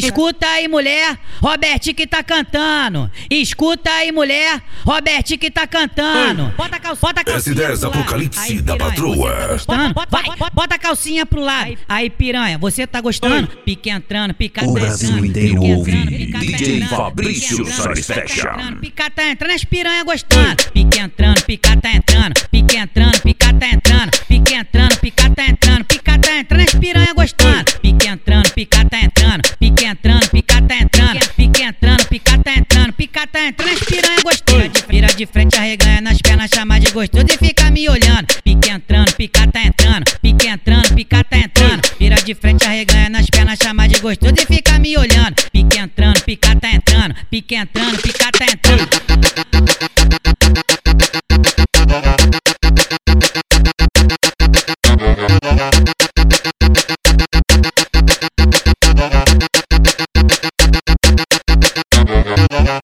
Escuta aí, mulher, Robert que tá cantando. Escuta aí, mulher, Robert que tá cantando. Bota a calcinha S10 pro lado. Apocalipse Aí, da piranha, Patroa. você tá gostando? Vai, bota a calcinha pro lado. Aí, piranha, você tá gostando? Pique entrando, picata O entrando. Brasil inteiro pique ouve. entrando, picata DJ entrando, Fabrício pique entrando, Satisfaction. picata entrando, picata entrando, as piranha gostando. Pique entrando, picata entrando. Pique entrando, picata entrando. Pique entrando, picata entrando. Picata entrando, as piranha gostando. Pique entrando, picata entrando. Pique entrando, picata entrando. Pique entrando, picata entrando. Picata entrando, as piranha gostando. Vira de frente, arreganha nas pernas, chama de gostoso e fica me olhando. Pique entrando, picata entrando. Pique entrando, picata entrando. Vira de frente, arreganha nas pernas, chama de gostoso e fica me olhando. Pique entrando, picata entrando. Pique entrando, picata entrando.